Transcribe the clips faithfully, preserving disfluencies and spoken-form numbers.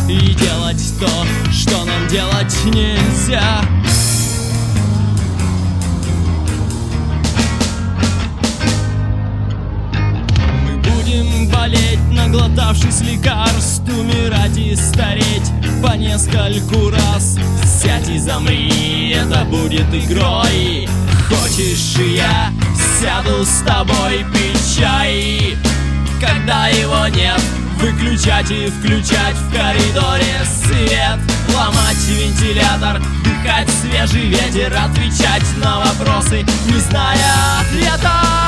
и делать то, что нам делать нельзя. Мы будем болеть, наглотавшись лекарств, умирать и стареть по нескольку раз. Сядь и замри, это будет игрой. Хочешь, и я сяду с тобой пить чай. Когда его нет, выключать и включать в коридоре свет. Ломать вентилятор, дыхать свежий ветер, отвечать на вопросы, не зная ответов.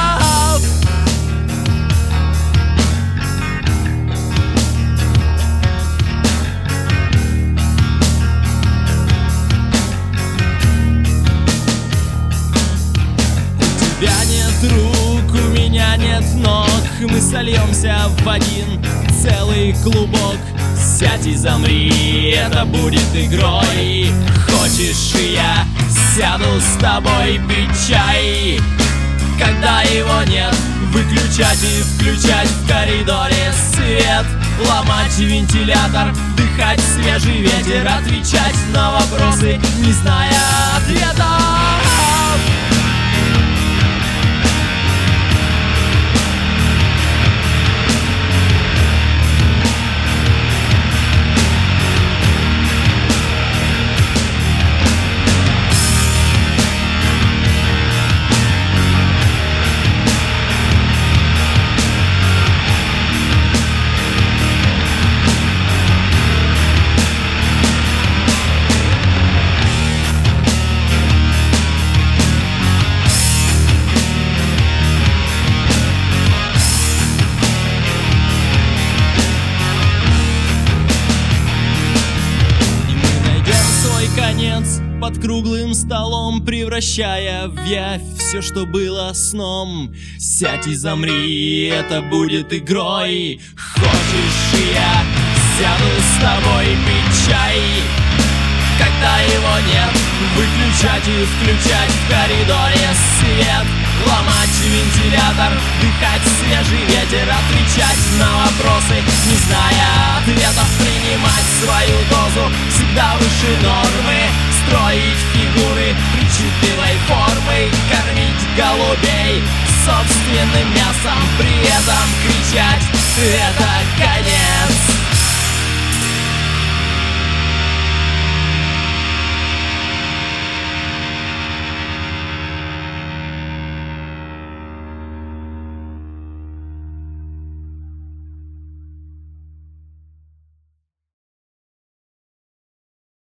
У тебя нет рук, у меня нет ног, мы сольемся в один целый клубок. Сядь и замри, это будет игрой. Хочешь, и я сяду с тобой пить чай. Когда его нет, выключать и включать в коридоре свет. Ломать вентилятор, дыхать свежий ветер, отвечать на вопросы, не зная ответов. Конец под круглым столом, превращая в явь все, что было сном. Сядь и замри, это будет игрой. Хочешь, и я сяду с тобой пить чай. Когда его нет, выключать и включать в коридоре свет. Ломать вентилятор, дыхать свежий ветер, отвечать на вопросы, не зная ответов. Принимать свою дозу всегда выше нормы. Строить фигуры причудливой формы. Кормить голубей собственным мясом, при этом кричать: это конец.